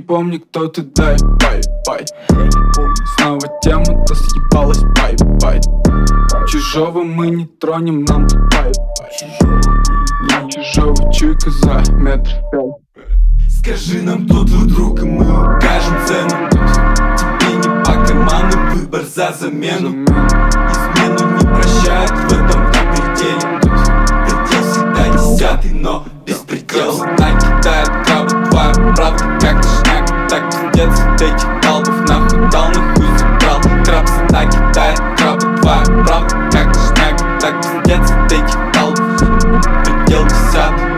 помни, кто ты, дай, бай. Снова тема-то съебалась, бай. Чужого мы не тронем, нам тут бай. Чужого чуйка за метр. Скажи нам, кто твой друг, и мы укажем цену. Тебе не по карману, выбор за замену. Измену не прощают в этом пределе. Предел всегда десятый, но беспредел. Накидает крабы, твоя правда как шняк. Так пиздец от этих долбов, нахуй дал, нахуй забрал. Краб всегда кидает крабы, твоя правда как шняк. Так пиздец от этих долбов, предел десятый.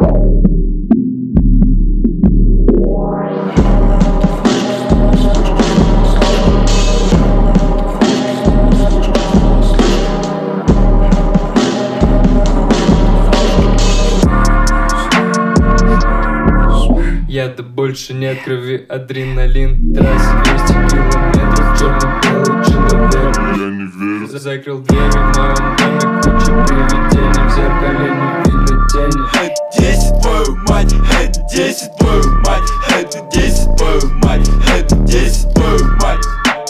Яда больше нет, крови адреналин. Трасса 200 километров, черно-белый человек. Я не верю. Закрыл двери в моем доме, куча привидений. В зеркале не видно тени. Это 10 твою мать, это 10 твою мать, это 10 твою мать, это 10 твою мать.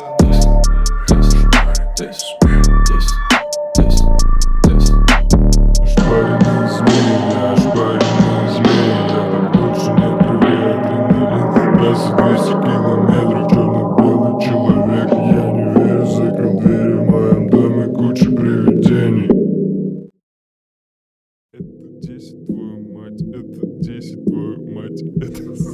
Шпаренные змеи, шпаренные змеи. Яда больше нет, крови адреналин. Трасса 200 километров, черно-белый человек. Я не верю, закрыл двери в моем доме, куча привидений. Это 10 твою мать, это 10 твою мать, это